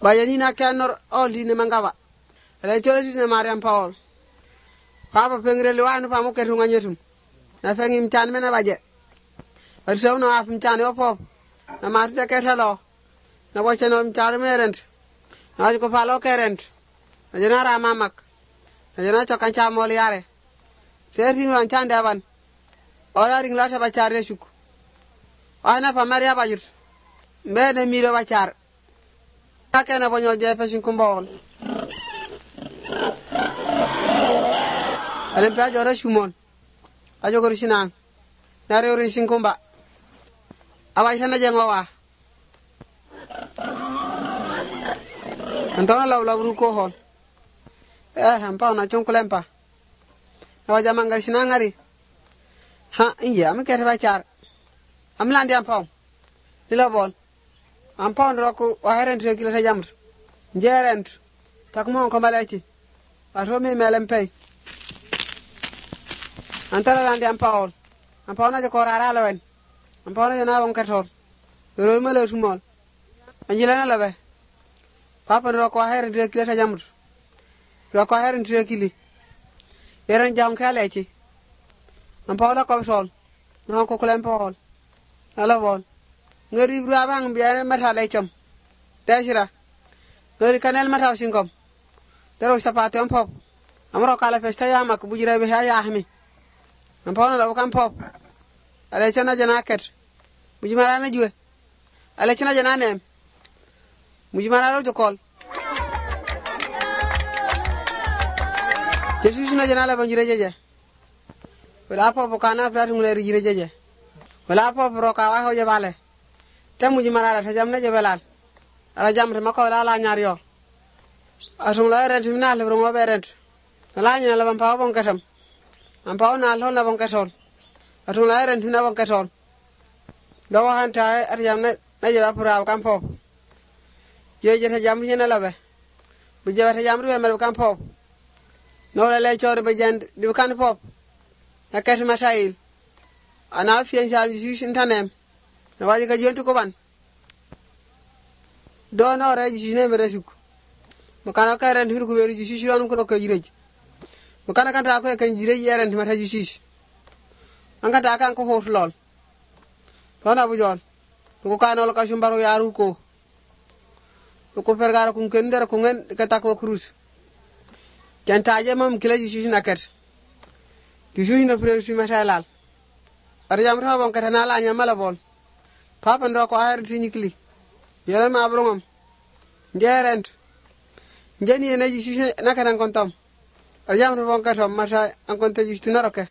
bayanina kenor oli ne mangaba ele cholati ne Mariam Paul papa pengre liwanu pa mo ketu nganyetum na fengi mtan mena baje arso no af mtan opop na marta ketalo na boche no mtan merent na ko palo kerent na jena ra mamak na jena chokan cha mol yare serti ran chande aban ora ring lata ba chare shuku ana pa maria bajut mbene miro ba char akena bonyo je fashin kumbol ale pa jora shumon ajo gor shinan na reuri shinkumba awai sana jengo wa antona law ruko hon hampa na chonkulempa na jama ngar shinangari ha inje am kete ba char am landi am pam dilo bol am pam roku wa herent rekila ta jamr jerent takmo ko malachi ato me melem pay antara landi am pam na ko rara lawen am pam na won katol ro mele sumol anjilana labe papa roku wa herent rekila ta jamr roku herent rekili yeren jam kalechi am pam ko sol no ko kulem pol ala won ngari brabang biare mata lecham dashira ngari kanel mata singom dero sapate am pop amro kala festa yama ko bujira be ya ahmi am pawna do kam pop ale chana jana ket bujimara na juwe ale chana jana nem bujimara ro jokol Jesus na jana la banjire jeje wala pop kana flatu ngere jire jeje wala pop ro ka wa ho je bale tamuji marara ta jamna je belal ala jamre mako la ñaar yo atum la rent mina le mo be rent la ñina la bam pa bon katam am pa na lo na bon katol atum la rent mina bon katol do waxanta at jamna na je ba pura kam pop je ta jam ñina la be bu je ta jamru be mer kam pop no la lay cior be jend di kan pop na ket masail ana fiyen sal ju sintanem na waji ka jontu ko ban do no re ji ne mere suk mo kana ka ren hiru ko beru ji sisi ron ko ko jireji mo kana kan ta ko kan jireji yeren ti mata ji sisi an ka ta kan ko hot lol to na bu jon ko kana lo ka shumbaro yaru ko fergara kun ken der ko ngen ka ta ko krus kan ta je mom kila ji sisi naket ji sisi no pre su mata lal ar jam ta bon ka na la nya mala bol papa ndo ko ayr tinikli yere ma abrongam nderent njeni ene ji sisi nakaran kontam ajam ro bon katom mata an konta ji tunaro ke